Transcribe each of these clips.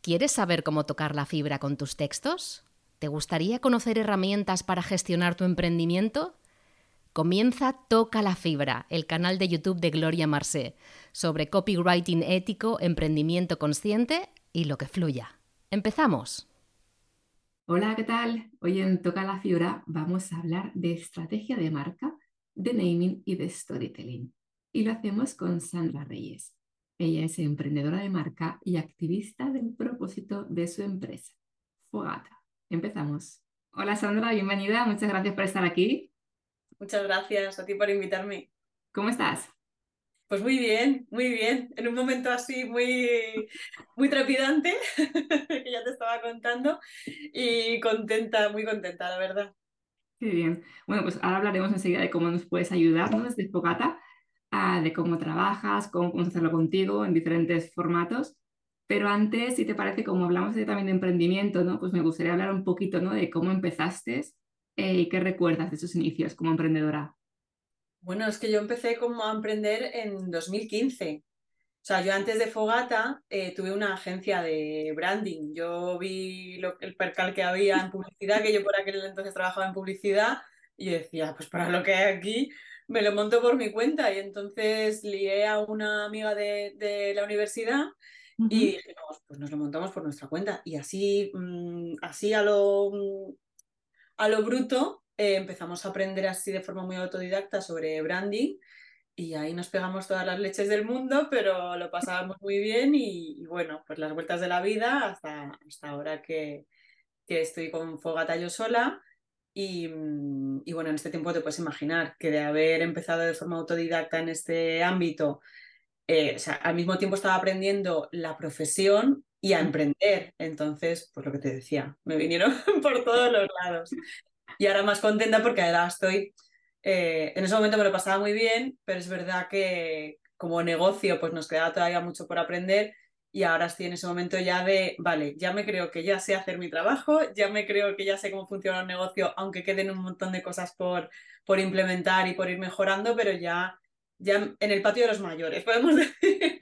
¿Quieres saber cómo tocar la fibra con tus textos? ¿Te gustaría conocer herramientas para gestionar tu emprendimiento? Comienza Toca la Fibra, el canal de YouTube de Gloria Marsé, sobre copywriting ético, emprendimiento consciente y lo que fluya. ¡Empezamos! Hola, ¿qué tal? Hoy en Toca la Fibra vamos a hablar de estrategia de marca, de naming y de storytelling. Y lo hacemos con Sandra Reyes. Ella es emprendedora de marca y activista del propósito de su empresa, Fogata. Empezamos. Hola Sandra, bienvenida. Muchas gracias por estar aquí. Muchas gracias a ti por invitarme. ¿Cómo estás? Pues muy bien, muy bien. En un momento así muy trepidante, que ya te estaba contando, y contenta, muy contenta, la verdad. Qué bien. Bueno, pues ahora hablaremos enseguida de cómo nos puedes ayudar, ¿no? Desde Fogata, de cómo trabajas, cómo podemos hacerlo contigo en diferentes formatos. Pero antes, si te parece, como hablamos también de emprendimiento, ¿no? Pues me gustaría hablar un poquito, ¿no? De cómo empezaste y qué recuerdas de esos inicios como emprendedora. Bueno, es que yo empecé como a emprender en 2015. O sea, yo antes de Fogata tuve una agencia de branding. Yo vi el percal que había en publicidad, que yo por aquel entonces trabajaba en publicidad, y decía, pues para lo que hay aquí, me lo monto por mi cuenta. Y entonces lié a una amiga de la universidad y Ujú. dije, no, pues nos lo montamos por nuestra cuenta. Y así, así a lo bruto, empezamos a aprender así de forma muy autodidacta sobre branding y ahí nos pegamos todas las leches del mundo, pero lo pasábamos muy bien y bueno, pues las vueltas de la vida hasta ahora que estoy con Fogata yo sola. Y bueno, en este tiempo te puedes imaginar que de haber empezado de forma autodidacta en este ámbito, o sea, al mismo tiempo estaba aprendiendo la profesión y a emprender. Entonces, pues lo que te decía, me vinieron por todos los lados. Y ahora más contenta porque ahora estoy, en ese momento me lo pasaba muy bien, pero es verdad que como negocio pues nos quedaba todavía mucho por aprender y ahora estoy en ese momento ya de, vale, ya me creo que ya sé hacer mi trabajo, ya me creo que ya sé cómo funciona un negocio, aunque queden un montón de cosas por implementar y por ir mejorando, pero ya en el patio de los mayores, podemos decir.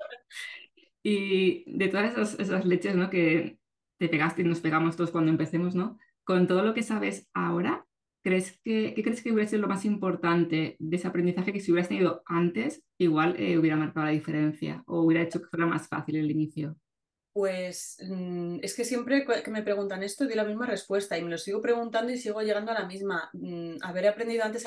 Y de todas esas leches, ¿no? Que te pegaste y nos pegamos todos cuando empecemos, ¿no? Con todo lo que sabes ahora, ¿qué crees que hubiera sido lo más importante de ese aprendizaje que si hubieras tenido antes, igual hubiera marcado la diferencia o hubiera hecho que fuera más fácil el inicio? Pues es que siempre que me preguntan esto doy la misma respuesta y me lo sigo preguntando y sigo llegando a la misma. Haber aprendido antes a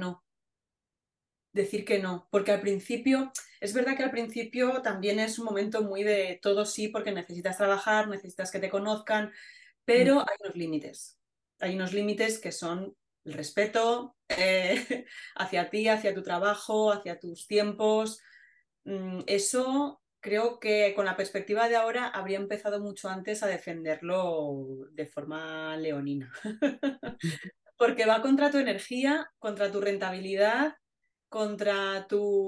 decir que no, porque al principio, es verdad que al principio también es un momento muy de todo sí, porque necesitas trabajar, necesitas que te conozcan, Mm. pero hay unos límites que son el respeto hacia ti, hacia tu trabajo, hacia tus tiempos. Eso creo que con la perspectiva de ahora habría empezado mucho antes a defenderlo de forma leonina, porque va contra tu energía, contra tu rentabilidad, contra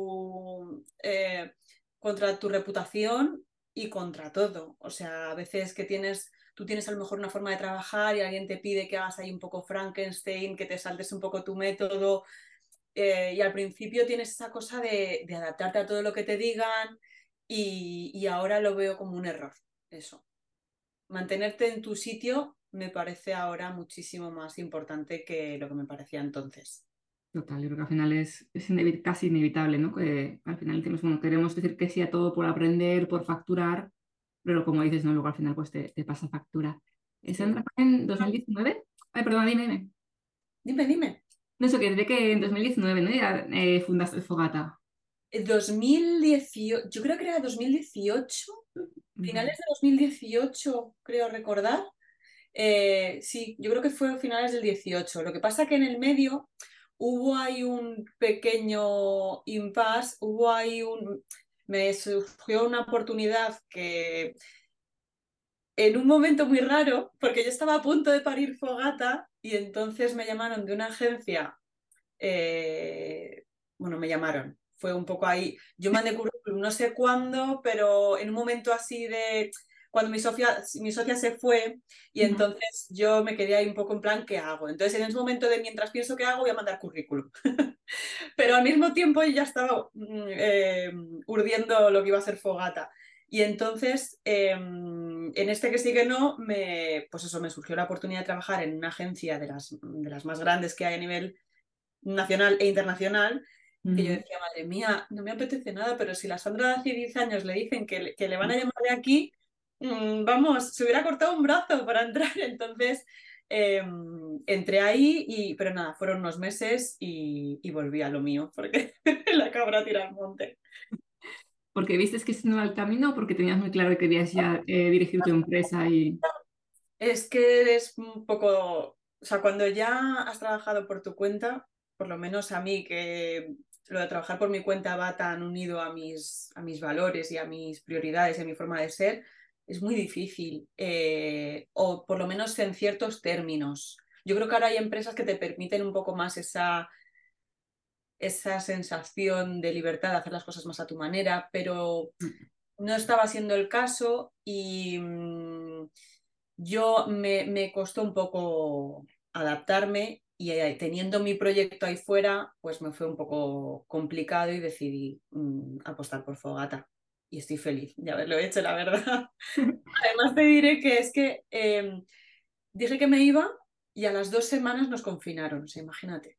contra tu reputación y contra todo. O sea, a veces que tú tienes a lo mejor una forma de trabajar y alguien te pide que hagas ahí un poco Frankenstein, que te saltes un poco tu método, y al principio tienes esa cosa de adaptarte a todo lo que te digan y ahora lo veo como un error, eso. Mantenerte en tu sitio me parece ahora muchísimo más importante que lo que me parecía entonces. Total, yo creo que al final es casi inevitable, ¿no? Que al final decimos, bueno, queremos decir que sí a todo por aprender, por facturar, pero como dices, no, luego al final pues te pasa factura. Sí. ¿Sandra fue en 2019? Ay, perdón, dime. Dime, dime. No sé, que diré que en 2019, ¿no? Ya fundaste Fogata. 2018, yo creo que era 2018, finales Vale. de 2018, creo recordar. Sí, yo creo que fue finales del 18. Lo que pasa que en el medio hubo ahí un pequeño impasse, me surgió una oportunidad que en un momento muy raro, porque yo estaba a punto de parir Fogata y entonces me llamaron de una agencia, bueno, me llamaron, fue un poco ahí, yo mandé currículum no sé cuándo, pero en un momento así de cuando mi socia se fue y Ujú. entonces yo me quedé ahí un poco en plan, ¿qué hago? Entonces en ese momento de mientras pienso qué hago, voy a mandar currículum. Pero al mismo tiempo ya estaba urdiendo lo que iba a ser Fogata. Y entonces en este que sí que no, pues eso, me surgió la oportunidad de trabajar en una agencia de las más grandes que hay a nivel nacional e internacional, que yo decía, madre mía, no me apetece nada, pero si la Sandra de hace 10 años le dicen que le van a llamar de aquí, vamos, se hubiera cortado un brazo para entrar. Entonces entré ahí, pero nada, fueron unos meses y volví a lo mío, porque la cabra tira al monte. ¿Porque viste que ese no era el camino o porque tenías muy claro que querías ya dirigir tu empresa y... Es que es un poco, o sea, cuando ya has trabajado por tu cuenta, por lo menos a mí, que lo de trabajar por mi cuenta va tan unido a mis valores y a mis prioridades y a mi forma de ser, es muy difícil, o por lo menos en ciertos términos. Yo creo que ahora hay empresas que te permiten un poco más esa sensación de libertad de hacer las cosas más a tu manera, pero no estaba siendo el caso y me costó un poco adaptarme y teniendo mi proyecto ahí fuera, pues me fue un poco complicado y decidí apostar por Fogata. Y estoy feliz de haberlo hecho, la verdad. Además te diré que es que dije que me iba y a las 2 semanas nos confinaron, o sea, imagínate.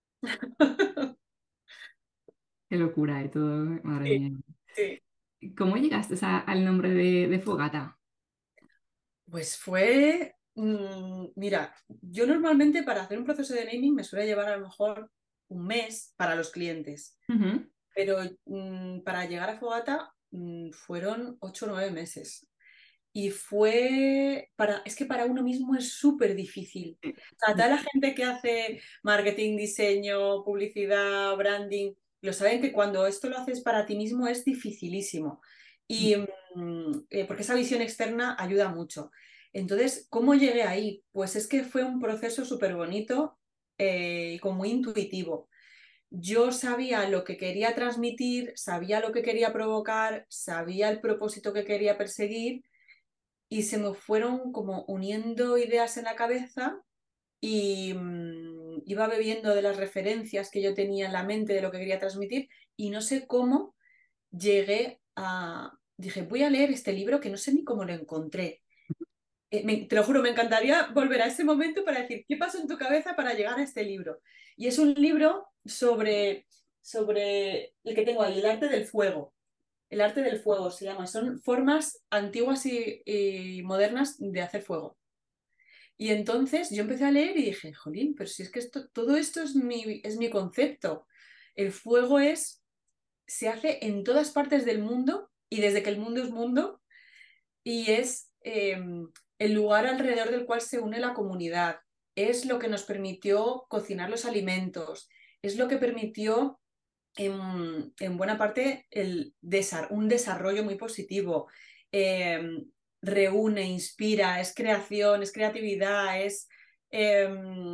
Qué locura y todo, madre Sí, mía. sí. ¿Cómo llegaste al nombre de Fogata? Pues fue, mira, yo normalmente para hacer un proceso de naming me suele llevar a lo mejor un mes para los clientes, Ujú. pero para llegar a Fogata fueron 8 o 9 meses. Y es que para uno mismo es súper difícil. O sea, toda la gente que hace marketing, diseño, publicidad, branding, lo saben que cuando esto lo haces para ti mismo es dificilísimo. Y porque esa visión externa ayuda mucho. Entonces, ¿cómo llegué ahí? Pues es que fue un proceso súper bonito y como muy intuitivo. Yo sabía lo que quería transmitir, sabía lo que quería provocar, sabía el propósito que quería perseguir y se me fueron como uniendo ideas en la cabeza y iba bebiendo de las referencias que yo tenía en la mente de lo que quería transmitir y no sé cómo llegué a... Dije, voy a leer este libro que no sé ni cómo lo encontré. Te lo juro, me encantaría volver a ese momento para decir, ¿qué pasó en tu cabeza para llegar a este libro? Y es un libro sobre el que tengo ahí, el arte del fuego. El arte del fuego se llama. Son formas antiguas y modernas de hacer fuego. Y entonces yo empecé a leer y dije, jolín, pero si es que todo esto es mi concepto. El fuego se hace en todas partes del mundo y desde que el mundo es mundo y es el lugar alrededor del cual se une la comunidad. Es lo que nos permitió cocinar los alimentos. Es lo que permitió en buena parte un desarrollo muy positivo. Eh, Reúne, inspira, es creación, es creatividad, eh,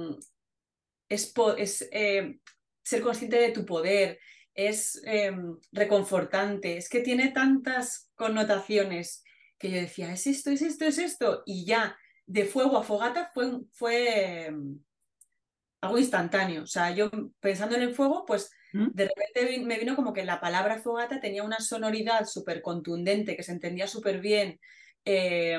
es ser consciente de tu poder, es reconfortante, es que tiene tantas connotaciones que yo decía, es esto, es esto, es esto, y ya de fuego a fogata fue algo instantáneo. O sea, yo pensando en el fuego, pues ¿Mm? de repente me vino como que la palabra fogata tenía una sonoridad súper contundente, que se entendía súper bien. eh,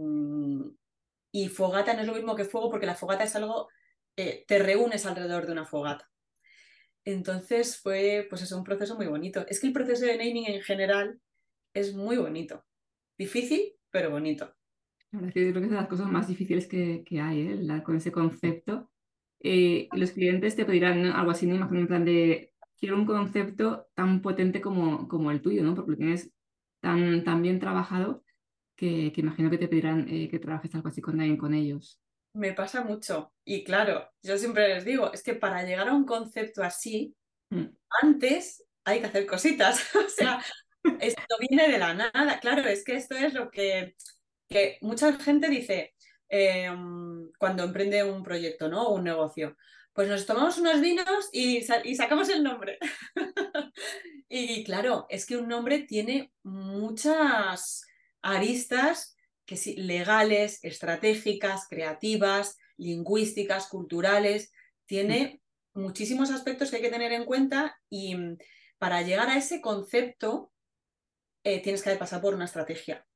y fogata no es lo mismo que fuego, porque la fogata es algo, te reúnes alrededor de una fogata. Entonces fue, pues eso, un proceso muy bonito. Es que el proceso de naming en general es muy bonito. Difícil, pero bonito. La verdad es que creo que es de las cosas más difíciles que hay, ¿eh? Dar con ese concepto. Y los clientes te pedirán, ¿no? Algo así, ¿no? Imagino en plan de, quiero un concepto tan potente como el tuyo, ¿no? Porque lo tienes tan bien trabajado que imagino que te pedirán que trabajes algo así con ellos. Me pasa mucho. Y claro, yo siempre les digo, es que para llegar a un concepto así, Mm. antes hay que hacer cositas. O sea, esto viene de la nada. Claro, es que esto es lo que mucha gente dice cuando emprende un proyecto, ¿no? O un negocio. Pues nos tomamos unos vinos y sacamos el nombre. Y claro, es que un nombre tiene muchas aristas que sí, legales, estratégicas, creativas, lingüísticas, culturales. Mm. Tiene muchísimos aspectos que hay que tener en cuenta y para llegar a ese concepto tienes que pasar por una estrategia.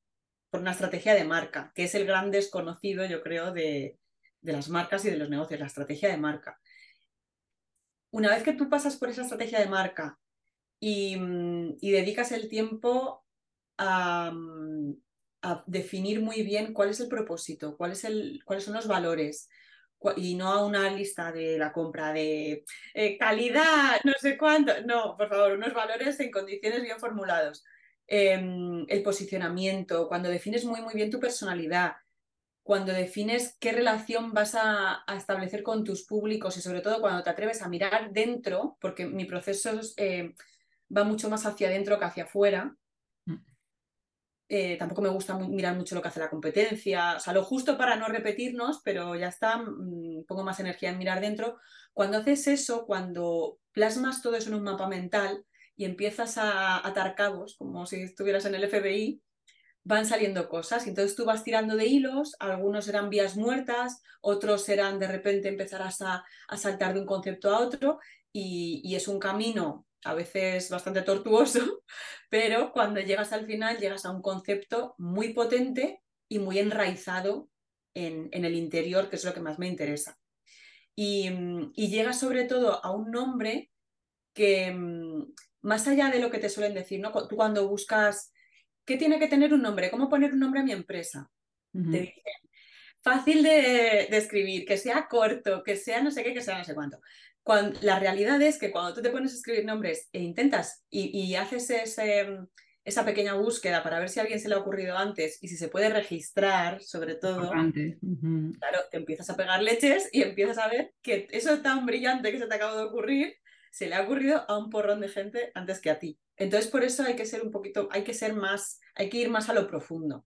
por una estrategia de marca, que es el gran desconocido, yo creo, de las marcas y de los negocios, la estrategia de marca. Una vez que tú pasas por esa estrategia de marca y dedicas el tiempo a, a definir muy bien cuál es el propósito, cuáles son los valores, y no a una lista de la compra de calidad, no sé cuánto. No, por favor, unos valores en condiciones bien formulados. El posicionamiento, cuando defines muy, muy bien tu personalidad, cuando defines qué relación vas a establecer con tus públicos y sobre todo cuando te atreves a mirar dentro, porque mi proceso va mucho más hacia adentro que hacia afuera. Tampoco me gusta mirar mucho lo que hace la competencia, o sea, lo justo para no repetirnos, pero ya está, pongo más energía en mirar dentro. Cuando haces eso, cuando plasmas todo eso en un mapa mental y empiezas a atar cabos, como si estuvieras en el FBI, van saliendo cosas. Y entonces tú vas tirando de hilos, algunos eran vías muertas, otros eran de repente empezarás a saltar de un concepto a otro y es un camino a veces bastante tortuoso, pero cuando llegas al final llegas a un concepto muy potente y muy enraizado en el interior, que es lo que más me interesa. Y llegas sobre todo a un nombre que, más allá de lo que te suelen decir, ¿no? Tú cuando buscas ¿qué tiene que tener un nombre? ¿Cómo poner un nombre a mi empresa? Te dicen, fácil de escribir, que sea corto, que sea no sé qué, que sea no sé cuánto. La realidad es que cuando tú te pones a escribir nombres e intentas y haces esa pequeña búsqueda para ver si a alguien se le ha ocurrido antes y si se puede registrar, sobre todo, Importante. claro, te empiezas a pegar leches y empiezas a ver que eso tan brillante que se te acaba de ocurrir se le ha ocurrido a un porrón de gente antes que a ti. Entonces, por eso hay que ser un poquito, hay que ser más, hay que ir más a lo profundo.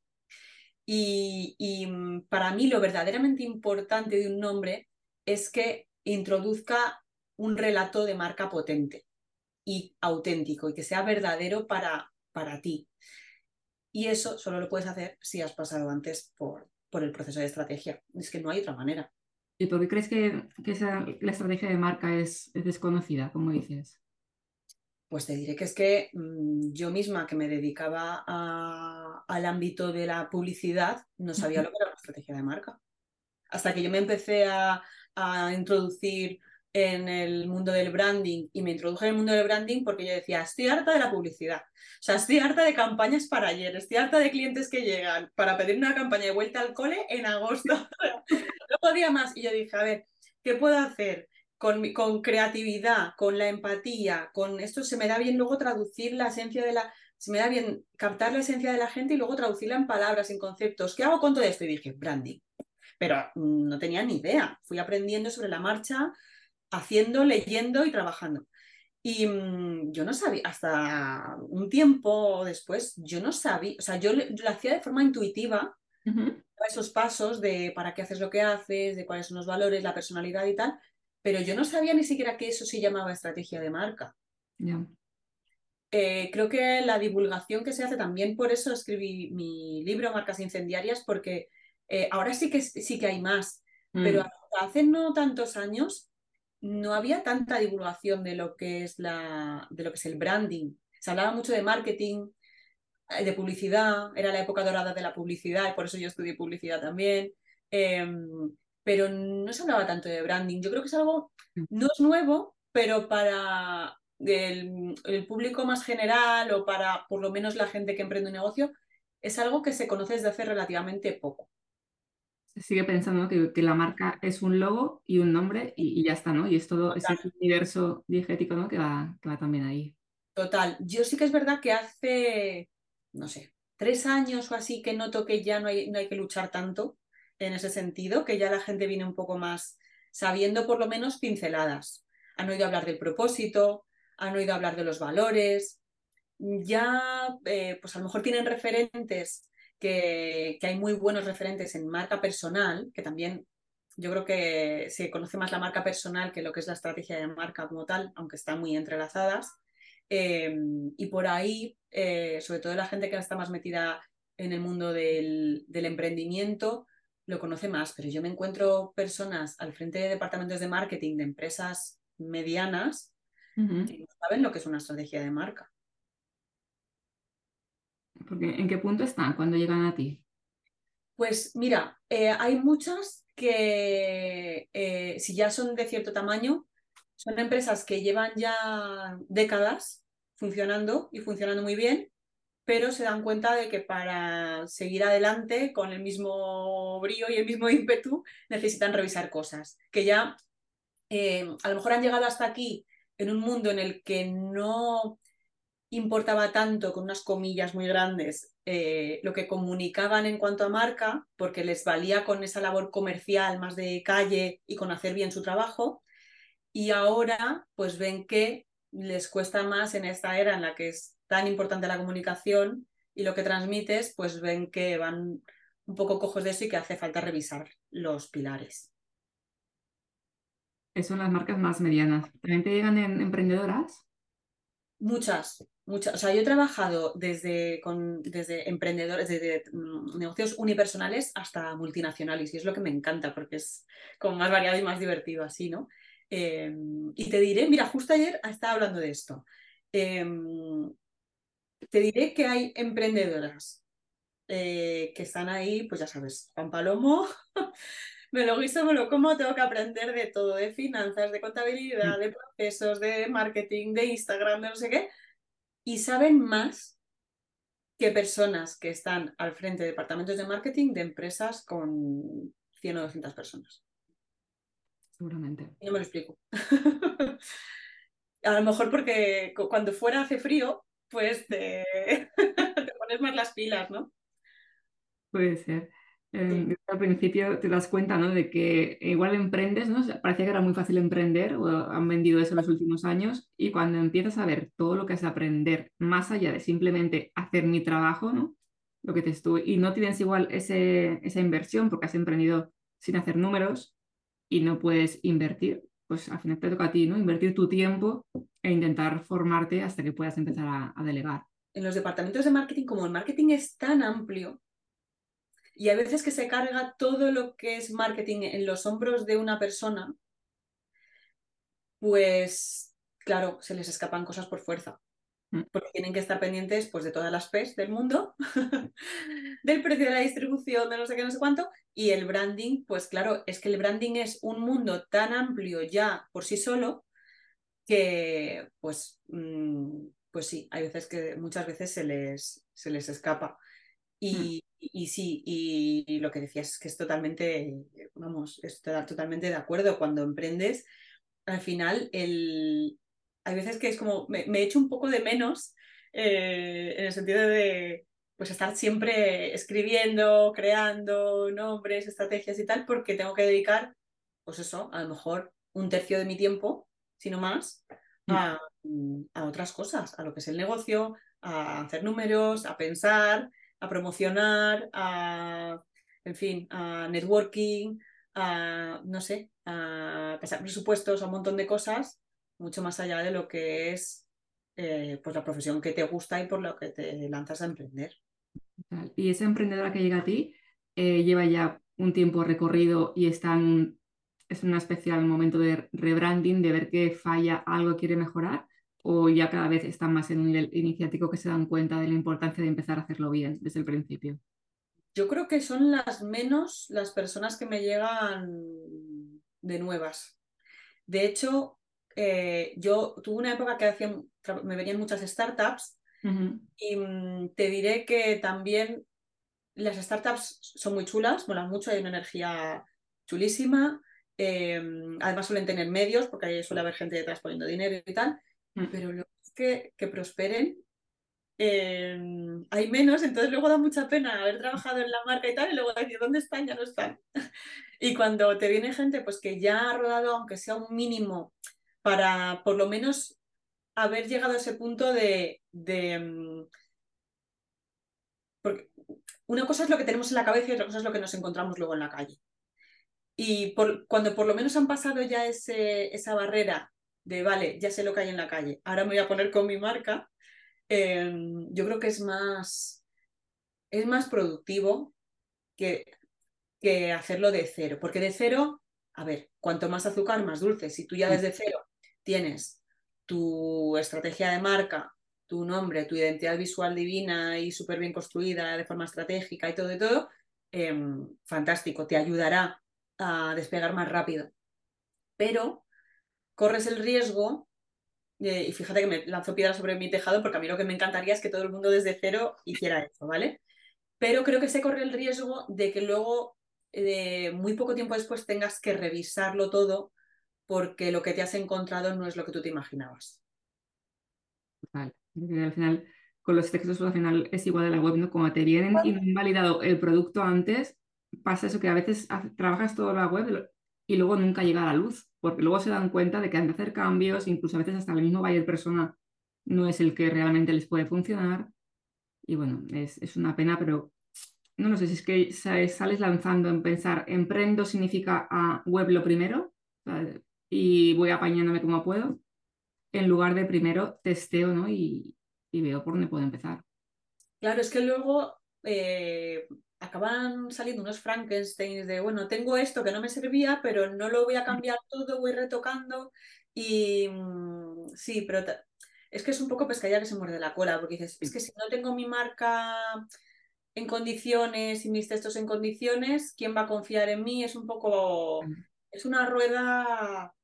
Y para mí lo verdaderamente importante de un nombre es que introduzca un relato de marca potente y auténtico y que sea verdadero para ti. Y eso solo lo puedes hacer si has pasado antes por el proceso de estrategia. Es que no hay otra manera. ¿Y por qué crees que la estrategia de marca es desconocida, como dices? Pues te diré que es que yo misma que me dedicaba al ámbito de la publicidad no sabía lo que era una estrategia de marca. Hasta que yo me empecé a introducir en el mundo del branding y me introduje en el mundo del branding porque yo decía, estoy harta de la publicidad. O sea, estoy harta de campañas para ayer, estoy harta de clientes que llegan para pedir una campaña de vuelta al cole en agosto. No podía más. Y yo dije, a ver, ¿qué puedo hacer? Con creatividad, con la empatía, con esto se me da bien luego traducir la esencia de se me da bien captar la esencia de la gente y luego traducirla en palabras, en conceptos. ¿Qué hago con todo esto? Y dije, branding. Pero no tenía ni idea. Fui aprendiendo sobre la marcha, haciendo, leyendo y trabajando. Y yo no sabía, hasta un tiempo después, yo no sabía, o sea, yo lo hacía de forma intuitiva, esos pasos de para qué haces lo que haces, de cuáles son los valores, la personalidad y tal, pero yo no sabía ni siquiera que eso se llamaba estrategia de marca. Ya. Creo que la divulgación que se hace también, por eso escribí mi libro Marcas Incendiarias, porque ahora sí que hay más, pero Mm. hasta hace no tantos años no había tanta divulgación de lo que es de lo que es el branding. Se hablaba mucho de marketing, de publicidad, era la época dorada de la publicidad y por eso yo estudié publicidad también, eh, pero no se hablaba tanto de branding. Yo creo que es algo, no es nuevo, pero para el público más general o para por lo menos la gente que emprende un negocio, es algo que se conoce desde hace relativamente poco. Se sigue pensando, ¿no? que la marca es un logo y un nombre y ya está, ¿no? Y es todo ese universo diegético, ¿no? que va también ahí. Total, yo sí que es verdad que hace, no sé, 3 años o así que noto que ya no hay que luchar tanto en ese sentido, que ya la gente viene un poco más sabiendo por lo menos pinceladas. Han oído hablar del propósito, han oído hablar de los valores, ya pues a lo mejor tienen referentes que hay muy buenos referentes en marca personal, que también yo creo que se conoce más la marca personal que lo que es la estrategia de marca como tal, aunque están muy entrelazadas. Y por ahí, sobre todo la gente que está más metida en el mundo del emprendimiento, lo conoce más, pero yo me encuentro personas al frente de departamentos de marketing de empresas medianas que no saben lo que es una estrategia de marca. Porque, ¿en qué punto están cuando llegan a ti? Pues mira, hay muchas que si ya son de cierto tamaño, son empresas que llevan ya décadas funcionando y funcionando muy bien, pero se dan cuenta de que para seguir adelante con el mismo brío y el mismo ímpetu necesitan revisar cosas, que ya a lo mejor han llegado hasta aquí en un mundo en el que no importaba tanto, con unas comillas muy grandes, lo que comunicaban en cuanto a marca, porque les valía con esa labor comercial más de calle y con hacer bien su trabajo, y ahora pues ven que les cuesta más en esta era en la que es tan importante la comunicación y lo que transmites, pues ven que van un poco cojos de eso y que hace falta revisar los pilares. Son las marcas más medianas. ¿También te llegan en emprendedoras? Muchas, muchas. O sea, yo he trabajado desde emprendedores, desde negocios unipersonales hasta multinacionales y es lo que me encanta porque es como más variado y más divertido así, ¿no? Y te diré, mira, justo ayer estaba hablando de esto. Eh, Te diré que hay emprendedoras que están ahí, pues ya sabes, Juan Palomo, me lo guiso, me lo como, tengo que aprender de todo, de finanzas, de Mm. contabilidad, de procesos, de marketing, de Instagram, de no sé qué, y saben más que personas que están al frente de departamentos de marketing de empresas con 100 o 200 personas. Seguramente. Y no me lo explico. A lo mejor porque cuando fuera hace frío, pues te pones más las pilas, ¿no? Puede ser. Sí. Al principio te das cuenta, ¿no? De que igual emprendes, ¿no? O sea, parecía que era muy fácil emprender o han vendido eso en los últimos años y cuando empiezas a ver todo lo que has de aprender más allá de simplemente hacer mi trabajo, ¿no? Lo que te estuve y no tienes igual esa inversión porque has emprendido sin hacer números y no puedes invertir, pues al final te toca a ti, ¿no? Invertir tu tiempo e intentar formarte hasta que puedas empezar a delegar. En los departamentos de marketing, como el marketing es tan amplio y a veces que se carga todo lo que es marketing en los hombros de una persona, pues claro, se les escapan cosas por fuerza. Mm. Porque tienen que estar pendientes pues, de todas las P's del mundo, del precio de la distribución, de no sé qué, no sé cuánto, y el branding, pues claro, es que el branding es un mundo tan amplio ya por sí solo que, pues, pues sí, hay veces que muchas veces se les escapa. Mm. Y sí, y lo que decías es que es totalmente, vamos, estoy totalmente de acuerdo. Cuando emprendes, al final hay veces que es como me echo un poco de menos en el sentido de pues estar siempre escribiendo, creando nombres, estrategias y tal, porque tengo que dedicar, pues eso, a lo mejor un tercio de mi tiempo, si no más, Mm. a, a otras cosas, a lo que es el negocio, a hacer números, a pensar, a promocionar, en fin, a networking, a, no sé, a pasar presupuestos, a un montón de cosas, mucho más allá de lo que es pues la profesión que te gusta y por lo que te lanzas a emprender. Y esa emprendedora que llega a ti lleva ya un tiempo recorrido y es un especial momento de rebranding, de ver que falla algo, quiere mejorar, o ya cada vez están más en un nivel iniciático que se dan cuenta de la importancia de empezar a hacerlo bien desde el principio. Yo creo que son las menos las personas que me llegan de nuevas. De hecho, yo tuve una época que me venían muchas startups Ujú. y te diré que también las startups son muy chulas, molan mucho, hay una energía chulísima. eh, Además suelen tener medios, porque ahí suele haber gente detrás poniendo dinero y tal, Mm. pero luego es que prosperen hay menos, entonces luego da mucha pena haber trabajado en la marca y tal, y luego decir, ¿dónde están? Ya no están. Y cuando te viene gente pues que ya ha rodado, aunque sea un mínimo, para por lo menos haber llegado a ese punto porque una cosa es lo que tenemos en la cabeza y otra cosa es lo que nos encontramos luego en la calle. Y cuando por lo menos han pasado ya esa barrera de, vale, ya sé lo que hay en la calle, ahora me voy a poner con mi marca, yo creo que es más productivo que, que hacerlo de cero. Porque de cero, a ver, cuanto más azúcar, más dulce. Si tú ya Mm. desde cero tienes tu estrategia de marca, tu nombre, tu identidad visual divina y súper bien construida de forma estratégica y todo, fantástico, te ayudará a despegar más rápido. Pero corres el riesgo, y fíjate que me lanzo piedras sobre mi tejado porque a mí lo que me encantaría es que todo el mundo desde cero hiciera eso, ¿vale? Pero creo que se corre el riesgo de que luego, muy poco tiempo después, tengas que revisarlo todo porque lo que te has encontrado no es lo que tú te imaginabas. Total. Porque al final, con los textos al final es igual a la web, ¿no? Como te vienen y no han validado el producto antes, pasa eso que a veces trabajas toda la web y luego nunca llega a la luz, porque luego se dan cuenta de que han de hacer cambios, incluso a veces hasta el mismo buyer persona no es el que realmente les puede funcionar. Y bueno, es una pena, pero no lo sé si es que sales lanzando en pensar, emprendo significa web lo primero, o sea, y voy apañándome como puedo en lugar de primero testeo, ¿no? Y veo por dónde puedo empezar. Claro, es que luego acaban saliendo unos Frankensteins de, bueno, tengo esto que no me servía, pero no lo voy a cambiar todo, voy retocando y sí, pero es que es un poco pescadilla que se muerde la cola, porque dices, es que si no tengo mi marca en condiciones y mis textos en condiciones, ¿quién va a confiar en mí? Es un poco, es una rueda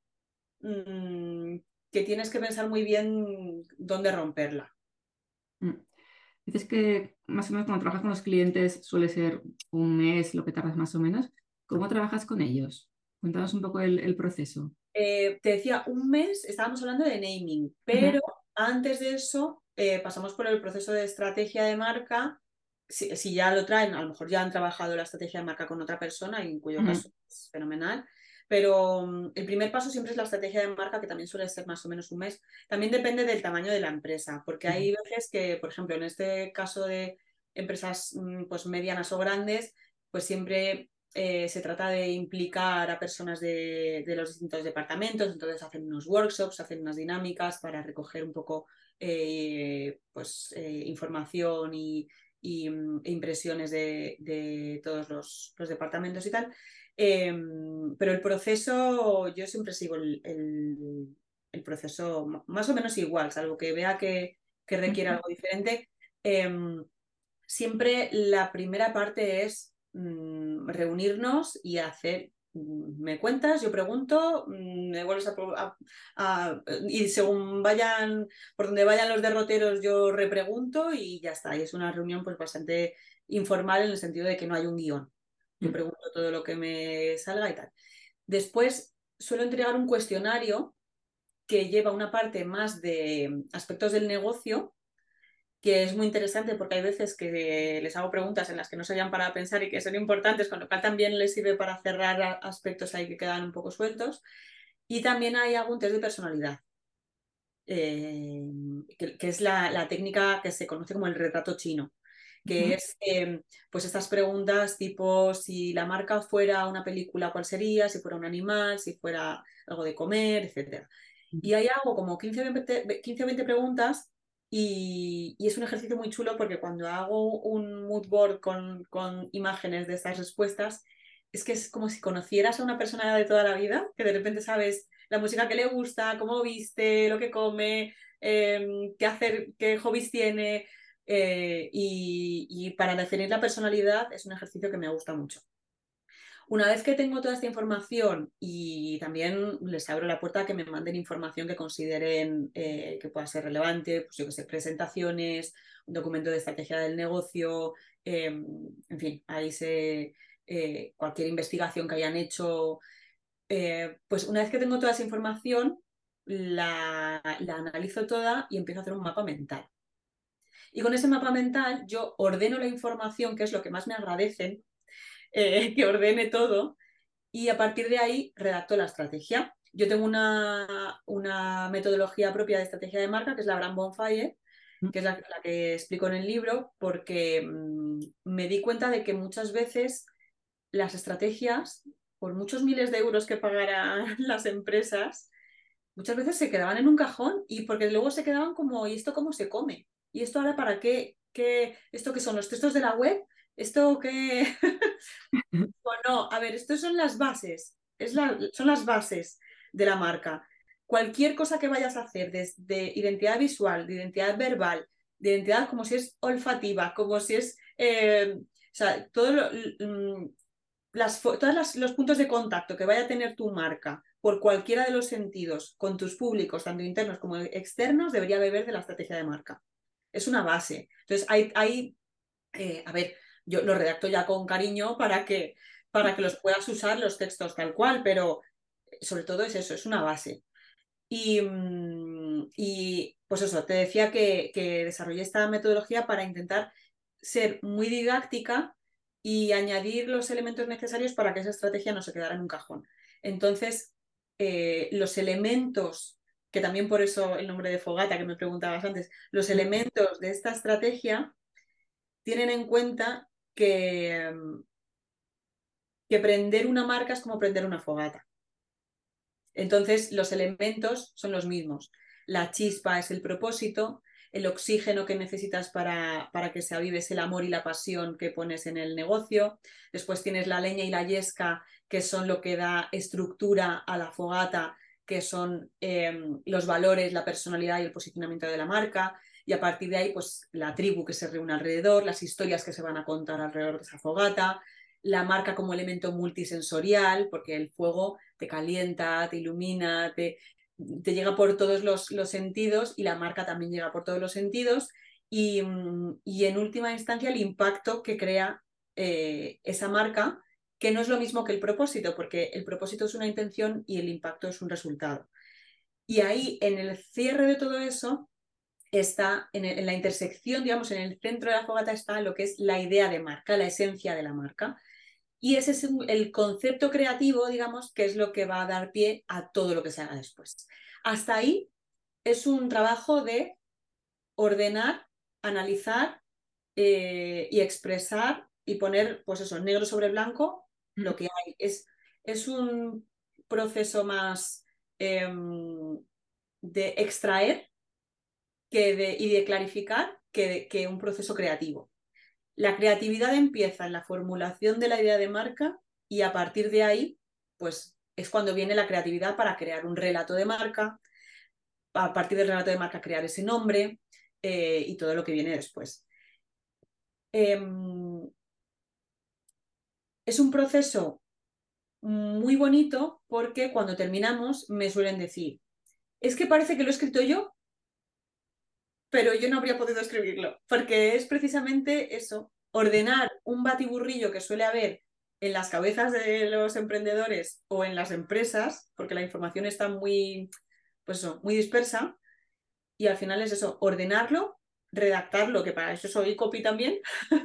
mm, que tienes que pensar muy bien dónde romperla. Mm. Dices que más o menos cuando trabajas con los clientes suele ser un mes lo que tardas más o menos. ¿Cómo trabajas con ellos? Cuéntanos un poco el proceso. Te decía, un mes estábamos hablando de naming, Ujú, pero antes de eso pasamos por el proceso de estrategia de marca. Si ya lo traen, a lo mejor ya han trabajado la estrategia de marca con otra persona, en cuyo ujú, caso es fenomenal. Pero el primer paso siempre es la estrategia de marca, que también suele ser más o menos un mes. También depende del tamaño de la empresa, porque ujú, hay veces que, por ejemplo, en este caso de empresas pues medianas o grandes, pues siempre se trata de implicar a personas de los distintos departamentos, entonces hacen unos workshops, hacen unas dinámicas para recoger un poco información e impresiones de todos los departamentos y tal. Pero el proceso, yo siempre sigo el proceso más o menos igual, salvo que vea que requiere ujú. algo diferente. Siempre la primera parte es reunirnos y hacer, me cuentas, yo pregunto, me vuelves y según vayan, por donde vayan los derroteros, yo repregunto y ya está. Y es una reunión pues bastante informal en el sentido de que no hay un guión. Yo Mm. pregunto todo lo que me salga y tal. Después suelo entregar un cuestionario que lleva una parte más de aspectos del negocio, que es muy interesante porque hay veces que les hago preguntas en las que no se hayan para pensar y que son importantes, con lo cual también les sirve para cerrar aspectos ahí que quedan un poco sueltos. Y también hay algún test de personalidad, eh, que es la técnica que se conoce como el retrato chino, que Ujú. es pues estas preguntas tipo si la marca fuera una película, ¿cuál sería? Si fuera un animal, si fuera algo de comer, etcétera. Y ahí hago como 15 o 20 preguntas y es un ejercicio muy chulo porque cuando hago un mood board con imágenes de estas respuestas, es que es como si conocieras a una persona de toda la vida, que de repente sabes la música que le gusta, cómo viste, lo que come, qué hacer, qué hobbies tiene. Y para definir la personalidad es un ejercicio que me gusta mucho. Una vez que tengo toda esta información y también les abro la puerta a que me manden información que consideren que pueda ser relevante, pues yo que sé, presentaciones, un documento de estrategia del negocio, en fin, cualquier investigación que hayan hecho, pues una vez que tengo toda esa información, la analizo toda y empiezo a hacer un mapa mental. Y con ese mapa mental yo ordeno la información, que es lo que más me agradecen, que ordene todo, y a partir de ahí redacto la estrategia. Yo tengo una metodología propia de estrategia de marca, que es la Brand Bonfire, que es la que explico en el libro, porque me di cuenta de que muchas veces las estrategias, por muchos miles de euros que pagaran las empresas, muchas veces se quedaban en un cajón y porque luego se quedaban como, ¿y esto cómo se come? ¿Y esto ahora para qué? ¿Esto qué son los textos de la web? ¿Esto qué? O no, a ver, estas son las bases, son las bases de la marca. cualquier cosa que vayas a hacer, desde identidad visual, de identidad verbal, de identidad como si es olfativa, como si es... o sea, todos los puntos de contacto que vaya a tener tu marca por cualquiera de los sentidos con tus públicos, tanto internos como externos, debería beber de la estrategia de marca. Es una base. Entonces, a ver, yo lo redacto ya con cariño para que los puedas usar los textos tal cual, pero sobre todo es eso, es una base. Y pues eso, te decía que desarrollé esta metodología para intentar ser muy didáctica y añadir los elementos necesarios para que esa estrategia no se quedara en un cajón. Entonces, los elementos, que también por eso el nombre de Fogata que me preguntabas antes, los elementos de esta estrategia tienen en cuenta que prender una marca es como prender una fogata. Entonces, los elementos son los mismos. La chispa es el propósito, el oxígeno que necesitas para que se avive es el amor y la pasión que pones en el negocio. Después tienes la leña y la yesca, que son lo que da estructura a la fogata, que son los valores, la personalidad y el posicionamiento de la marca. Y a partir de ahí, pues la tribu que se reúne alrededor, las historias que se van a contar alrededor de esa fogata, la marca como elemento multisensorial, porque el fuego te calienta, te ilumina, te llega por todos los sentidos, y la marca también llega por todos los sentidos, y en última instancia el impacto que crea esa marca, que no es lo mismo que el propósito, porque el propósito es una intención y el impacto es un resultado. Y ahí, en el cierre de todo eso, está en la intersección, digamos, en el centro de la fogata está lo que es la idea de marca, la esencia de la marca. Y ese es el concepto creativo, digamos, que es lo que va a dar pie a todo lo que se haga después. Hasta ahí es un trabajo de ordenar, analizar y expresar y poner, pues eso, negro sobre blanco lo que hay. Es un proceso más de extraer y de clarificar que un proceso creativo. La creatividad empieza en la formulación de la idea de marca, y a partir de ahí, pues es cuando viene la creatividad para crear un relato de marca, a partir del relato de marca crear ese nombre y todo lo que viene después. Es un proceso muy bonito porque cuando terminamos me suelen decir, es que parece que lo he escrito yo, pero yo no habría podido escribirlo, porque es precisamente eso, ordenar un batiburrillo que suele haber en las cabezas de los emprendedores o en las empresas, porque la información está muy, pues eso, muy dispersa, y al final es eso, ordenarlo, redactarlo, que para eso soy copy también,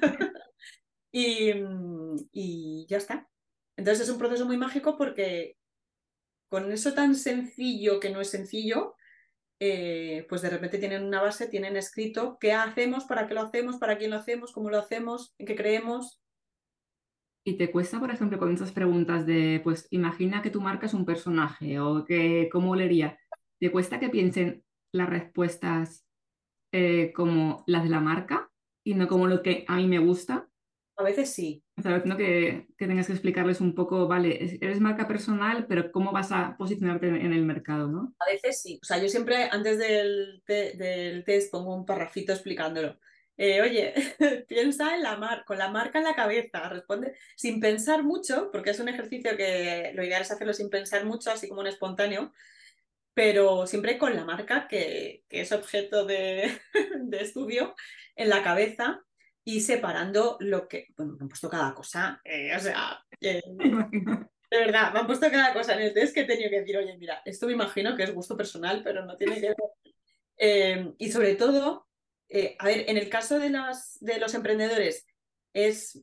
y ya está. Entonces es un proceso muy mágico porque con eso tan sencillo que no es sencillo, pues de repente tienen una base, tienen escrito qué hacemos, para qué lo hacemos, para quién lo hacemos, cómo lo hacemos, en qué creemos. ¿Y te cuesta, por ejemplo, con esas preguntas de, pues imagina que tu marca es un personaje o que cómo leería? ¿Te cuesta que piensen las respuestas como las de la marca y no como lo que a mí me gusta? A veces sí, O sea, no que tengas que explicarles un poco, vale, eres marca personal, pero ¿cómo vas a posicionarte en el mercado, no? a veces sí. O sea, yo siempre antes del test pongo un parrafito explicándolo. Oye, piensa con la marca en la cabeza, responde sin pensar mucho, porque es un ejercicio que lo ideal es hacerlo sin pensar mucho, así como un espontáneo, pero siempre con la marca que es objeto de, de estudio en la cabeza, y separando lo que, bueno, me han puesto cada cosa, o sea, Me imagino. de verdad, me han puesto cada cosa en el test que he tenido que decir, oye, mira, esto me imagino que es gusto personal, pero no tiene que ver. Y sobre todo, a ver, en el caso de los emprendedores, es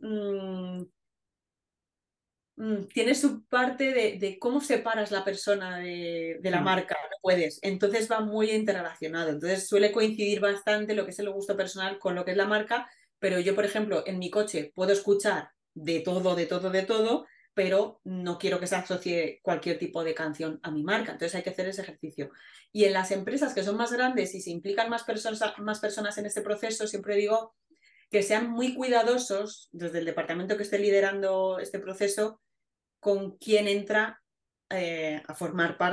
tiene su parte de cómo separas la persona de la Sí. marca, no puedes. Entonces va muy interrelacionado. Entonces suele coincidir bastante lo que es el gusto personal con lo que es la marca, pero yo, por ejemplo, en mi coche puedo escuchar de todo, de todo, de todo, pero no quiero que se asocie cualquier tipo de canción a mi marca. Entonces hay que hacer ese ejercicio. Y en las empresas que son más grandes y se implican más personas en este proceso, siempre digo que sean muy cuidadosos desde el departamento que esté liderando este proceso con quién entra a formar parte,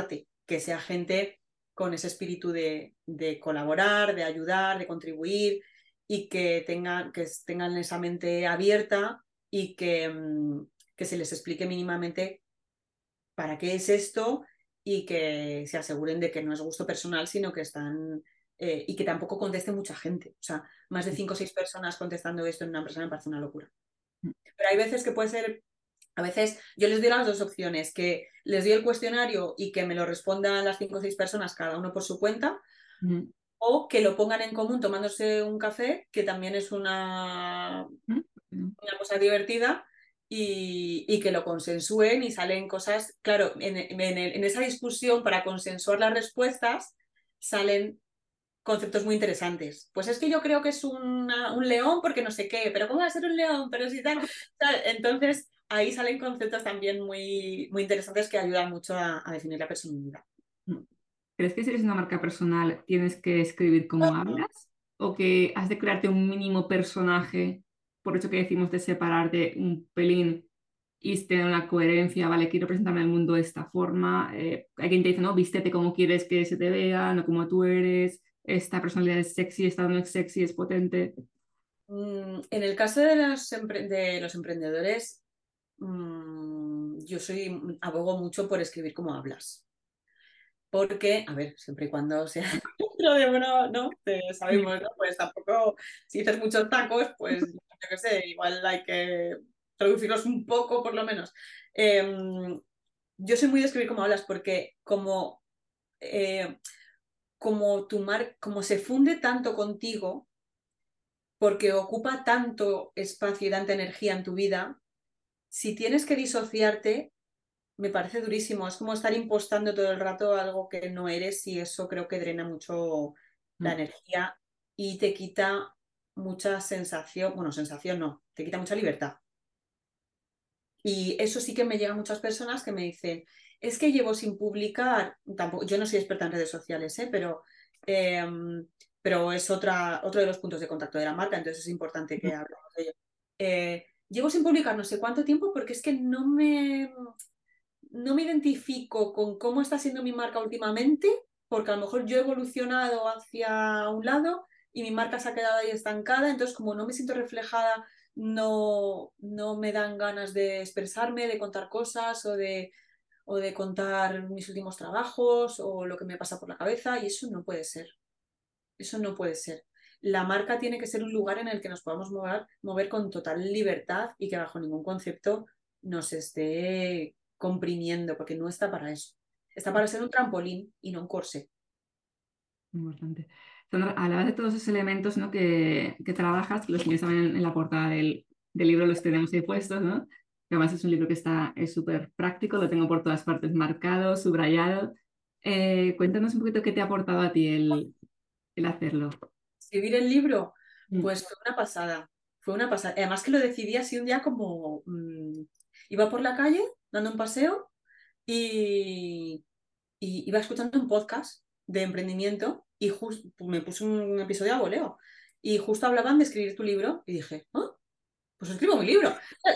que sea gente con ese espíritu de colaborar, de ayudar, de contribuir y que tengan esa mente abierta y que se les explique mínimamente para qué es esto y que se aseguren de que no es gusto personal, sino que están... y que tampoco conteste mucha gente. O sea, más de 5 o 6 personas contestando esto en una empresa me parece una locura. Pero hay veces que puede ser... A veces yo les doy las dos opciones, que les doy el cuestionario y que me lo respondan las 5 o 6 personas, cada uno por su cuenta, o que lo pongan en común tomándose un café, que también es una cosa divertida, y que lo consensúen y salen cosas, claro, en esa discusión para consensuar las respuestas salen conceptos muy interesantes. Pues es que yo creo que es un león porque no sé qué, pero ¿cómo va a ser un león? Pero si tal. Entonces ahí salen conceptos también muy, muy interesantes que ayudan mucho a definir la personalidad. ¿Crees que si eres una marca personal tienes que escribir como hablas? ¿O que has de crearte un mínimo personaje, por eso que decimos de separarte un pelín y tener una coherencia? Vale, quiero presentarme al mundo de esta forma. Hay quien te dice, no, vístete como quieres que se te vea, no como tú eres. Esta personalidad es sexy, esta no es sexy, es potente. En el caso de los emprendedores, yo abogo mucho por escribir como hablas. Porque, a ver, siempre y cuando sea dentro de uno, ¿no? Sabemos, ¿no? Pues tampoco, si dices muchos tacos, pues yo qué sé, igual hay que reducirlos un poco por lo menos. Yo soy muy de escribir como hablas porque eh, como se funde tanto contigo, porque ocupa tanto espacio y tanta energía en tu vida, si tienes que disociarte, me parece durísimo. Es como estar impostando todo el rato algo que no eres y eso creo que drena mucho la energía y te quita mucha sensación, bueno, sensación no, te quita mucha libertad. Y eso sí que me llegan muchas personas que me dicen, es que llevo sin publicar, tampoco, yo no soy experta en redes sociales, eh, pero es otro de los puntos de contacto de la marca, entonces es importante que hablemos de ello. Llevo sin publicar no sé cuánto tiempo porque es que no me identifico con cómo está siendo mi marca últimamente, porque a lo mejor yo he evolucionado hacia un lado y mi marca se ha quedado ahí estancada, entonces como no me siento reflejada, no me dan ganas de expresarme, de contar cosas o de contar mis últimos trabajos o lo que me pasa por la cabeza, y eso no puede ser. Eso no puede ser. La marca tiene que ser un lugar en el que nos podamos mover con total libertad y que bajo ningún concepto nos esté comprimiendo, porque no está para eso. Está para ser un trampolín y no un corsé. Importante. Sandra, hablabas de todos esos elementos, ¿no? que trabajas, que los tienes también en la portada del libro, los tenemos ahí puestos, ¿no? Que además es un libro que es súper práctico, lo tengo por todas partes marcado, subrayado. Cuéntanos un poquito qué te ha aportado a ti el hacerlo. Escribir el libro, Mm. pues fue una pasada. Fue una pasada. Además que lo decidí así un día como... iba por la calle dando un paseo y iba escuchando un podcast de emprendimiento y me puse un episodio a voleo y justo hablaban de escribir tu libro y dije, "Ah, pues escribo mi libro".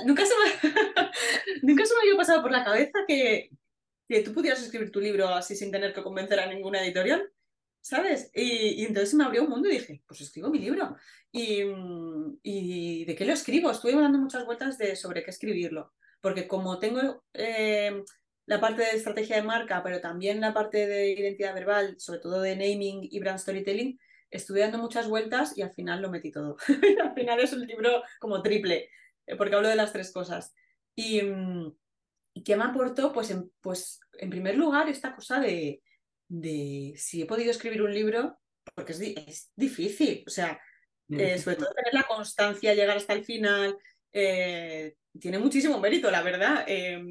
Nunca se me había pasado por la cabeza que tú pudieras escribir tu libro así sin tener que convencer a ninguna editorial, ¿sabes? Y entonces me abrió un mundo y dije, pues escribo mi libro. ¿Y de qué lo escribo? Estuve dando muchas vueltas sobre qué escribirlo, porque como tengo la parte de estrategia de marca, pero también la parte de identidad verbal, sobre todo de naming y brand storytelling, estuve dando muchas vueltas y al final lo metí todo. Al final es un libro como triple, porque hablo de las tres cosas. Y, ¿Y qué me aportó? Pues en primer lugar, esta cosa de si he podido escribir un libro, porque es difícil, o sea, sobre todo tener la constancia, llegar hasta el final, tiene muchísimo mérito, la verdad.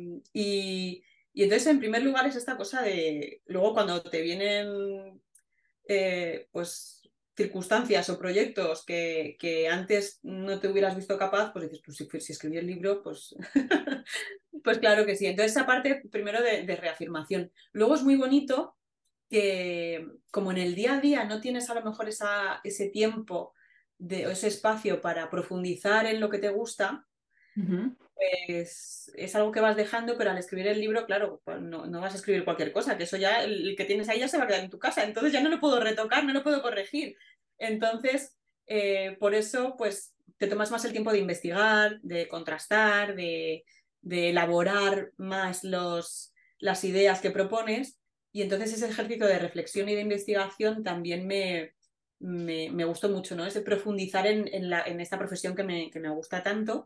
Y entonces, en primer lugar, es esta cosa de, luego cuando te vienen, pues circunstancias o proyectos que antes no te hubieras visto capaz, pues dices, pues si escribí el libro, pues pues claro que sí. Entonces, esa parte primero de reafirmación. Luego es muy bonito que, como en el día a día no tienes a lo mejor ese tiempo o ese espacio para profundizar en lo que te gusta, Ujú. pues es algo que vas dejando, pero al escribir el libro, claro, pues no vas a escribir cualquier cosa, que eso ya, el que tienes ahí ya se va a quedar en tu casa, entonces ya no lo puedo retocar, no lo puedo corregir. Entonces, por eso, pues te tomas más el tiempo de investigar, de contrastar, de elaborar más las ideas que propones, y entonces ese ejercicio de reflexión y de investigación también me gustó mucho, ¿no? Es de profundizar en esta profesión que me gusta tanto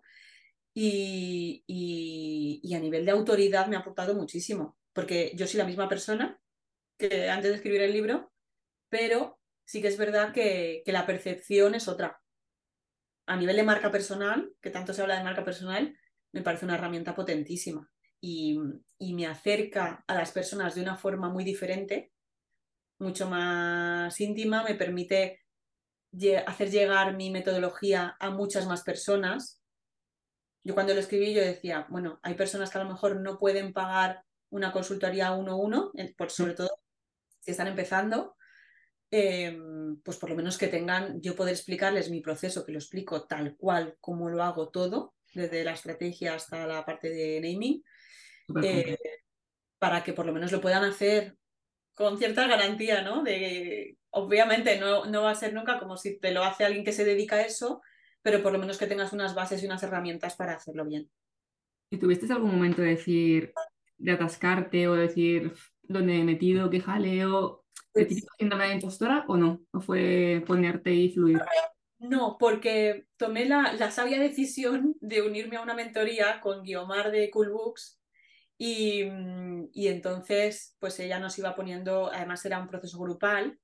y a nivel de autoridad me ha aportado muchísimo, porque yo soy la misma persona que antes de escribir el libro, pero sí que es verdad que la percepción es otra. A nivel de marca personal, que tanto se habla de marca personal, me parece una herramienta potentísima y me acerca a las personas de una forma muy diferente, mucho más íntima, me permite hacer llegar mi metodología a muchas más personas. Yo cuando lo escribí yo decía, bueno, hay personas que a lo mejor no pueden pagar una consultoría uno a uno, sobre todo si están empezando, pues por lo menos que tengan, yo poder explicarles mi proceso, que lo explico tal cual como lo hago todo, desde la estrategia hasta la parte de naming, Súper eh, completo. para que por lo menos lo puedan hacer con cierta garantía, ¿no? De, obviamente no va a ser nunca como si te lo hace alguien que se dedica a eso, pero por lo menos que tengas unas bases y unas herramientas para hacerlo bien. ¿Y tuviste algún momento de decir, de atascarte o decir, dónde me he metido, qué jaleo, el Pues típico síndrome de impostora o no? ¿O fue ponerte y fluir? no, porque tomé la sabia decisión de unirme a una mentoría con Guiomar de Cool Books y entonces pues ella nos iba poniendo, además era un proceso grupal,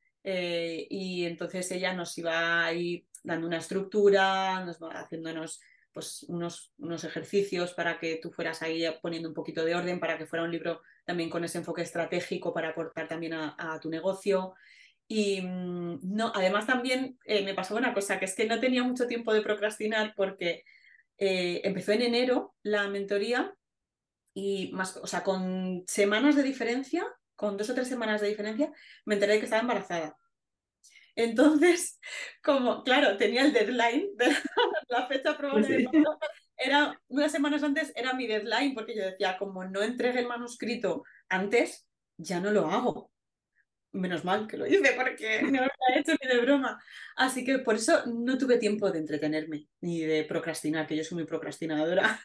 y entonces ella nos iba a ir dando una estructura, nos va haciéndonos pues unos ejercicios para que tú fueras ahí poniendo un poquito de orden, para que fuera un libro también con ese enfoque estratégico para aportar también a tu negocio. Y no, además también me pasó una cosa, que es que no tenía mucho tiempo de procrastinar porque empezó en enero la mentoría y más, o sea, con semanas de diferencia, con 2 o 3 semanas de diferencia, me enteré de que estaba embarazada. Entonces, como, claro, tenía el deadline de la fecha Pues probable de sí. parto, era unas semanas antes, era mi deadline, porque yo decía, como no entregué el manuscrito antes, ya no lo hago. Menos mal que lo hice porque no lo había hecho ni de broma. Así que por eso no tuve tiempo de entretenerme ni de procrastinar, que yo soy muy procrastinadora.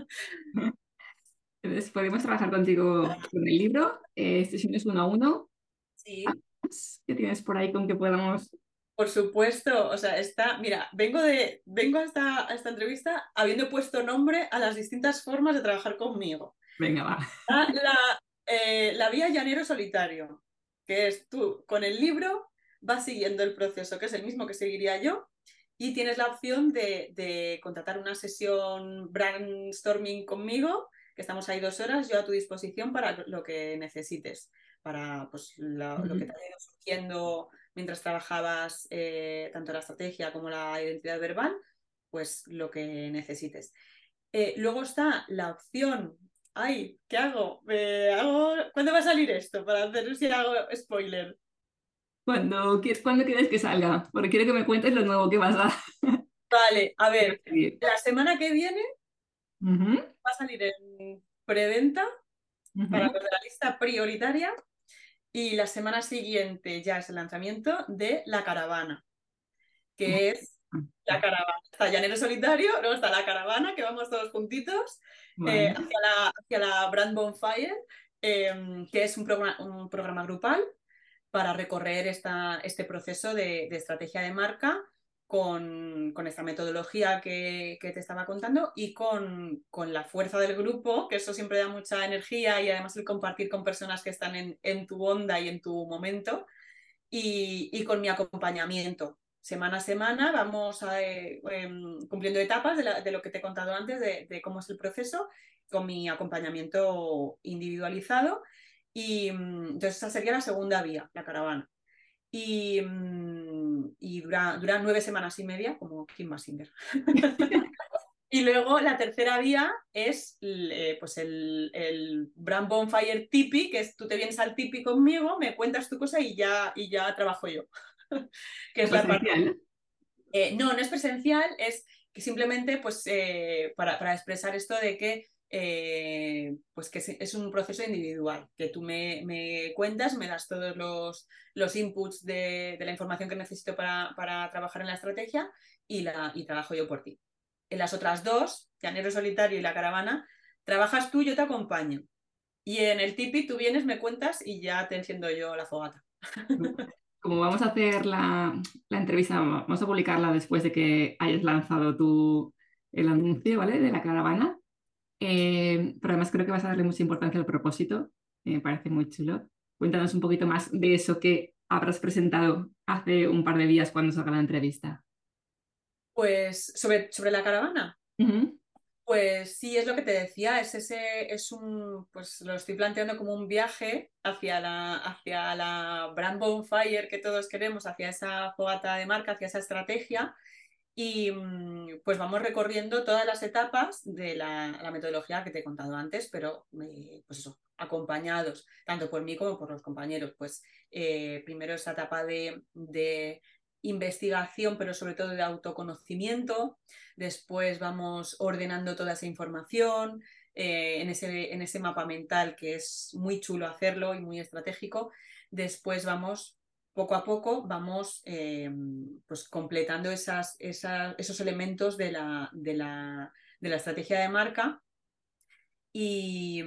Entonces, podemos trabajar contigo con el libro, sesiones 1 a 1. Sí, ¿Qué tienes por ahí con que podamos? por supuesto. O sea, mira, vengo a esta entrevista habiendo puesto nombre a las distintas formas de trabajar conmigo. Venga, va. La vía llanero solitario, que es tú con el libro vas siguiendo el proceso, que es el mismo que seguiría yo, y tienes la opción de contratar una sesión brainstorming conmigo, que estamos ahí 2 horas, yo a tu disposición para lo que necesites, para pues, lo que te ha ido surgiendo mientras trabajabas tanto la estrategia como la identidad verbal, pues lo que necesites. Luego está la opción. Ay, ¿qué hago? ¿Cuándo va a salir esto? Para hacer si hago spoiler. ¿Cuándo quieres que salga? Porque quiero que me cuentes lo nuevo que vas a Vale, a ver, escribir. la semana que viene Ujú, va a salir en preventa para ujú. los de la lista prioritaria y la semana siguiente ya es el lanzamiento de La Caravana, que es la caravana. Está Llanero Solitario, luego está La Caravana, que vamos todos juntitos Vale. hacia la Brand Bonfire, que es un programa grupal para recorrer este proceso de estrategia de marca con esta metodología que te estaba contando y con la fuerza del grupo, que eso siempre da mucha energía y además el compartir con personas que están en tu onda y en tu momento y con mi acompañamiento. Semana a semana vamos cumpliendo etapas de lo que te he contado antes, de cómo es el proceso, con mi acompañamiento individualizado. Y entonces esa sería la segunda vía, la caravana. Y dura 9 semanas y media, como Kim Basinger. Y luego la tercera vía es pues el Brand Bonfire Tipi, que es tú te vienes al Tipi conmigo, me cuentas tu cosa y ya trabajo yo. Que es la parte. Presencial. No es presencial, es que simplemente pues, para expresar esto de que pues que es un proceso individual, que tú me cuentas, me das todos los inputs de la información que necesito para trabajar en la estrategia y trabajo yo por ti. En las otras dos, Llanero Solitario y La Caravana, trabajas tú, yo te acompaño. Y en el Tipi tú vienes, me cuentas y ya te enciendo yo la fogata. Como vamos a hacer la entrevista, vamos a publicarla después de que hayas lanzado el anuncio, ¿vale? De la caravana. Pero además creo que vas a darle mucha importancia al propósito. Me parece muy chulo. Cuéntanos un poquito más de eso que habrás presentado hace un par de días cuando salga la entrevista. Pues sobre la caravana. Ujú. Pues sí, es lo que te decía, pues lo estoy planteando como un viaje hacia la brand bonfire que todos queremos, hacia esa fogata de marca, hacia esa estrategia. Y pues vamos recorriendo todas las etapas de la metodología que te he contado antes, pero pues eso, acompañados tanto por mí como por los compañeros. Pues primero esa etapa de investigación, pero sobre todo de autoconocimiento. Después vamos ordenando toda esa información en ese mapa mental que es muy chulo hacerlo y muy estratégico. Después vamos poco a poco pues completando esos elementos de la estrategia de marca y,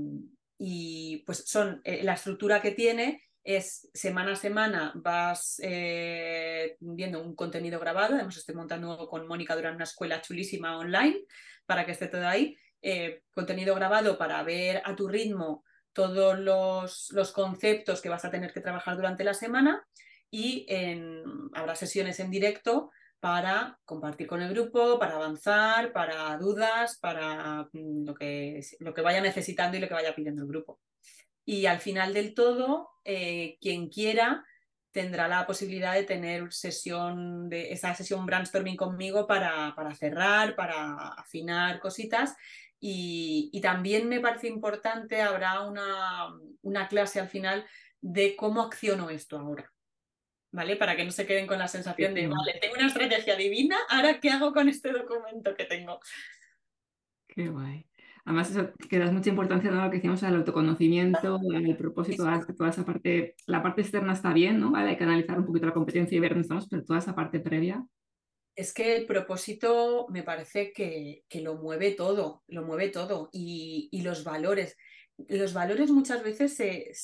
y pues la estructura que tiene es semana a semana vas viendo un contenido grabado. Además estoy montando con Mónica Durán una escuela chulísima online para que esté todo ahí. Contenido grabado para ver a tu ritmo todos los conceptos que vas a tener que trabajar durante la semana y habrá sesiones en directo para compartir con el grupo, para avanzar, para dudas, para lo que vaya necesitando y lo que vaya pidiendo el grupo. Y al final del todo, quien quiera tendrá la posibilidad de tener esa sesión brainstorming conmigo para cerrar, para afinar cositas. Y también me parece importante, habrá una clase al final de cómo acciono esto ahora. ¿Vale? Para que no se queden con la sensación de, vale, tengo una estrategia divina, ¿ahora qué hago con este documento que tengo? Qué guay. Además, eso, que das mucha importancia a lo que decíamos al autoconocimiento, al propósito, a toda esa parte. La parte externa está bien, ¿no? Vale, hay que analizar un poquito la competencia y ver dónde estamos, pero toda esa parte previa. Es que el propósito me parece que lo mueve todo, lo mueve todo. Y los valores. Los valores muchas veces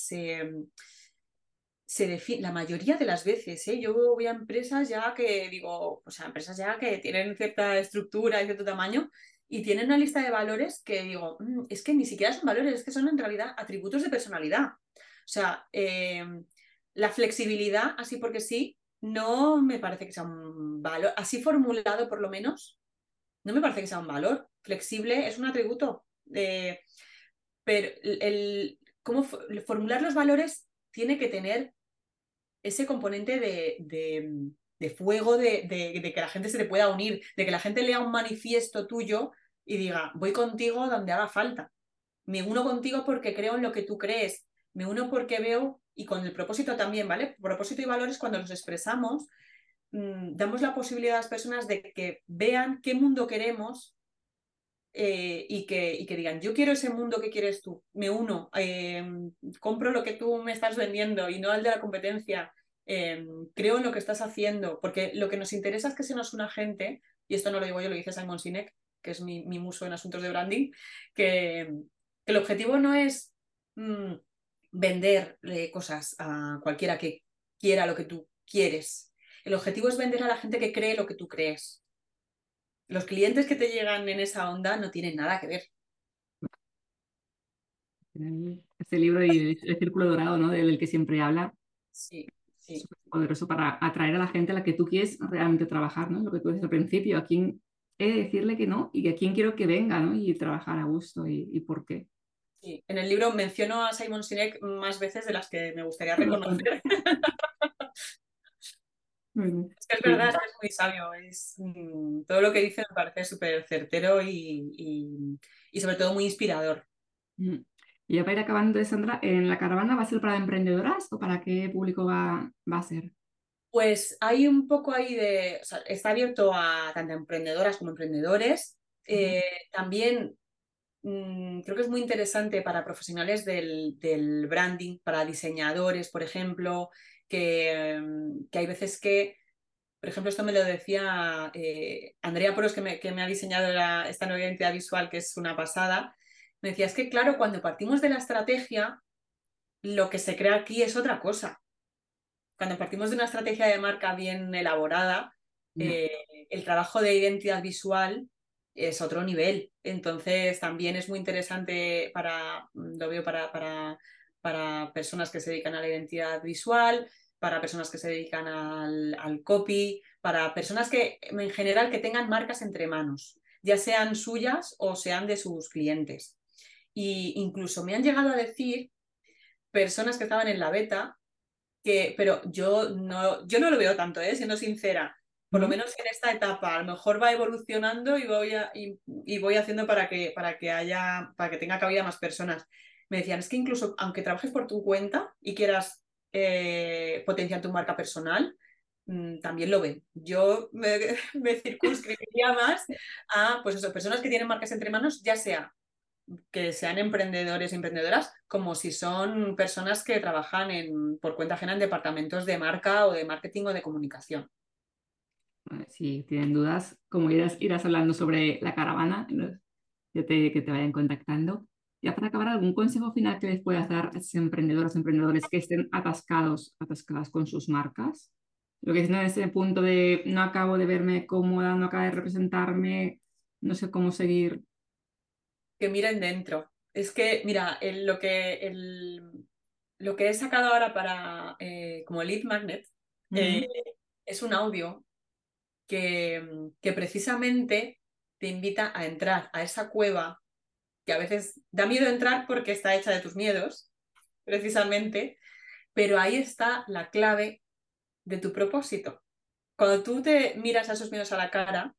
se definen, la mayoría de las veces, ¿eh? Yo voy a empresas ya que digo, o sea, empresas ya que tienen cierta estructura y cierto tamaño y tienen una lista de valores que digo, es que ni siquiera son valores, es que son en realidad atributos de personalidad. O sea, la flexibilidad, así porque sí, no me parece que sea un valor, así formulado por lo menos, no me parece que sea un valor. Flexible es un atributo. Pero cómo formular los valores tiene que tener ese componente de fuego, de que la gente se te pueda unir, de que la gente lea un manifiesto tuyo y diga, voy contigo donde haga falta. Me uno contigo porque creo en lo que tú crees. Me uno porque veo, y con el propósito también, ¿vale? Propósito y valores, cuando los expresamos, damos la posibilidad a las personas de que vean qué mundo queremos y que digan, yo quiero ese mundo que quieres tú, me uno, compro lo que tú me estás vendiendo y no al de la competencia, creo en lo que estás haciendo, porque lo que nos interesa es que se nos una gente, y esto no lo digo yo, lo dice Simon Sinek, que es mi muso en asuntos de branding, que el objetivo no es vender cosas a cualquiera que quiera lo que tú quieres. El objetivo es vender a la gente que cree lo que tú crees. Los clientes que te llegan en esa onda no tienen nada que ver. Este libro y el círculo dorado, ¿no? Del que siempre habla, Sí, sí, súper poderoso para atraer a la gente a la que tú quieres realmente trabajar, ¿no? Lo que tú dices al principio, a quién he de decirle que no y a quién quiero que venga, ¿no? Y trabajar a gusto y por qué. sí. En el libro menciono a Simon Sinek más veces de las que me gustaría reconocer. Bueno, Es que es pues, verdad, es que es muy sabio. Todo lo que dice me parece súper certero y sobre todo muy inspirador. mm. Y ya para ir acabando, Sandra, ¿en la caravana va a ser para emprendedoras o para qué público va a ser? Pues hay un poco ahí o sea, está abierto a tanto emprendedoras como emprendedores. Ujú. También creo que es muy interesante para profesionales del branding, para diseñadores, por ejemplo, que hay veces que, por ejemplo, esto me lo decía Andrea Poros, que me ha diseñado esta nueva identidad visual, que es una pasada. Me decía, es que claro, cuando partimos de la estrategia, lo que se crea aquí es otra cosa. Cuando partimos de una estrategia de marca bien elaborada, Ya. el trabajo de identidad visual es otro nivel. Entonces, también es muy interesante lo veo para personas que se dedican a la identidad visual, para personas que se dedican al copy, para personas que, en general, que tengan marcas entre manos, ya sean suyas o sean de sus clientes. Y incluso me han llegado a decir personas que estaban en la beta pero yo no lo veo tanto, siendo sincera. Por lo ¿Mm? menos en esta etapa, a lo mejor va evolucionando y voy haciendo para que tenga cabida más personas. Me decían, es que incluso aunque trabajes por tu cuenta y quieras potenciar tu marca personal, también lo ven. Yo me circunscribiría más a, pues eso, personas que tienen marcas entre manos, ya sea que sean emprendedores y emprendedoras, como si son personas que trabajan por cuenta ajena en departamentos de marca o de marketing o de comunicación. Si tienen dudas, como irás hablando sobre la caravana, que te vayan contactando. Ya para acabar, ¿algún consejo final que les puedas dar a esos emprendedores, emprendedores que estén atascadas con sus marcas? Lo que es en ese punto de no acabo de verme cómoda, no acabo de representarme, no sé cómo seguir. Que miren dentro. Es que, mira, lo que he sacado ahora para como lead magnet eh, Ujú. es un audio que precisamente te invita a entrar a esa cueva que a veces da miedo entrar porque está hecha de tus miedos, precisamente, pero ahí está la clave de tu propósito. Cuando tú te miras a esos miedos a la cara,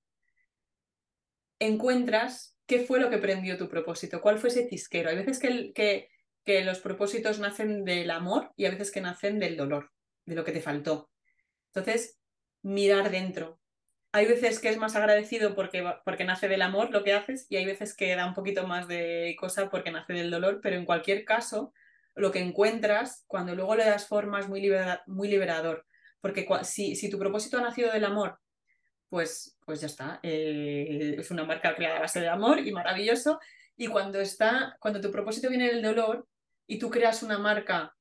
encuentras qué fue lo que prendió tu propósito, cuál fue ese tisquero. Hay veces que los propósitos nacen del amor y a veces que nacen del dolor, de lo que te faltó. Entonces, mirar dentro. Hay veces que es más agradecido porque nace del amor lo que haces y hay veces que da un poquito más de cosa porque nace del dolor, pero en cualquier caso, lo que encuentras cuando luego le das forma es muy liberador. Porque si tu propósito ha nacido del amor, pues ya está. Es una marca creada a base de amor y maravilloso. Y cuando tu propósito viene del dolor y tú creas una marca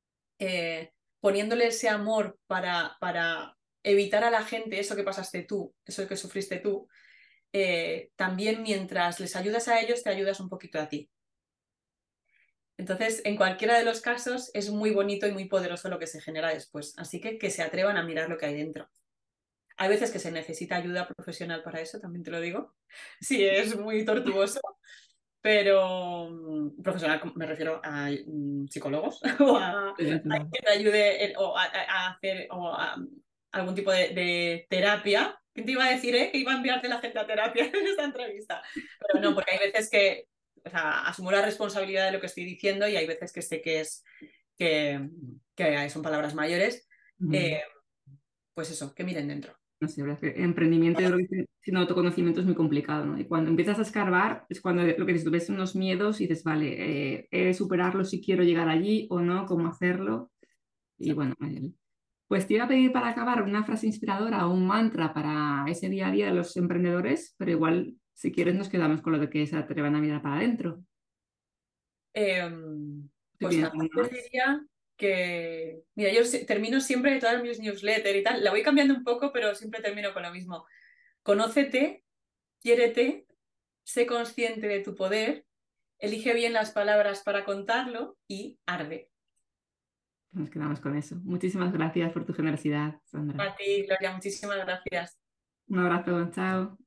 poniéndole ese amor para evitar a la gente eso que pasaste tú, eso que sufriste tú, también mientras les ayudas a ellos, te ayudas un poquito a ti. Entonces, en cualquiera de los casos, es muy bonito y muy poderoso lo que se genera después. Así que se atrevan a mirar lo que hay dentro. Hay veces que se necesita ayuda profesional para eso, también te lo digo. Sí, es muy tortuoso, pero profesional me refiero a psicólogos o a que te ayude a hacer algún tipo de terapia. ¿Quién te iba a decir, que iba a enviarte la gente a terapia en esta entrevista? Pero no, porque hay veces que, o sea, asumo la responsabilidad de lo que estoy diciendo y hay veces que sé que, que son palabras mayores. Ujú. Eh, pues eso, que miren dentro. No sé, la verdad es que emprendimiento, yo creo que sin autoconocimiento es muy complicado, ¿no? Y cuando empiezas a escarbar es cuando lo que dices, tú ves unos miedos y dices, vale, he de superarlo si quiero llegar allí o no, cómo hacerlo. Y bueno, pues te iba a pedir para acabar una frase inspiradora o un mantra para ese día a día de los emprendedores, pero igual, si quieres, nos quedamos con lo de que se atrevan a mirar para adentro. Eh, Si pues tienes nada, algo les más. diría que, mira, yo termino siempre todas mis newsletters y tal, la voy cambiando un poco, pero siempre termino con lo mismo. Conócete, quiérete, sé consciente de tu poder, elige bien las palabras para contarlo y arde. Nos quedamos con eso. Muchísimas gracias por tu generosidad, Sandra. A ti, Gloria, muchísimas gracias. Un abrazo, chao.